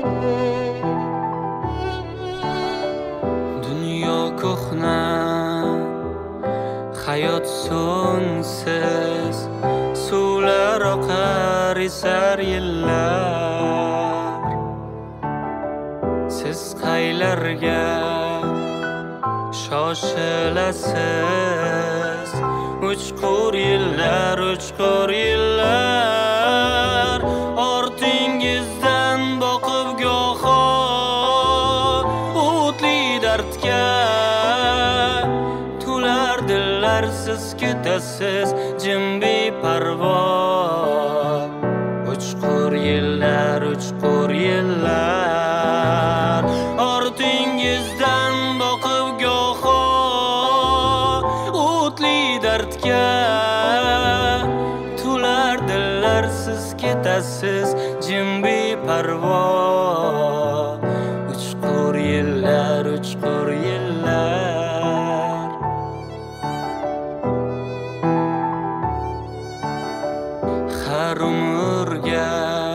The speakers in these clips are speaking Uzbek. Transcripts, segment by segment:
Dunyo ko'hna, hayot so'ngsiz, suvlar oqar esar yillar. Siz qaylarga shoshilasiz? Uchqur yillar, uchqur yillar. Ortingizdan boqib goho o'tli dardga to'lar dillar. Siz ketasiz jim beparvo. Uchqur yillar, uchqur yillar. Ortingizdan boqib goho o'tli dardga to'lar dillar. Siz ketasiz jim beparvo. Uchqur yillar, uchqur yillar. Har umrga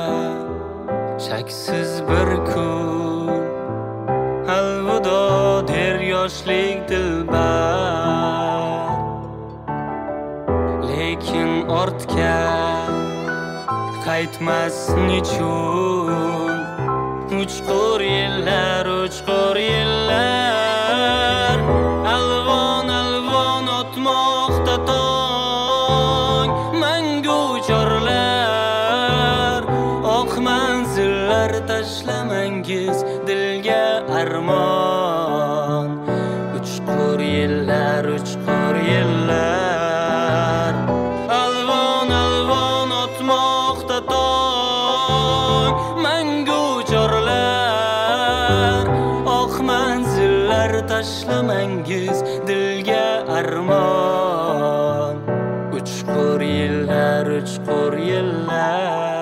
cheksiz bir kun alvido der yoshlik dilbar. Lekin ortga qaytmas nechun? Uchqur yillar, uchqur yillar. Alvon alvon o'tmoqda tong, mangu chorlar. Oq manzillar tashlamangiz dilga armon. Uchqur yillar, uchqur yillar. Alvon alvon o'tmoqda tong, mangu chorlar. Oq manzillar tashlamangiz dilga armon. Uchqur yillar, uchqur yillar.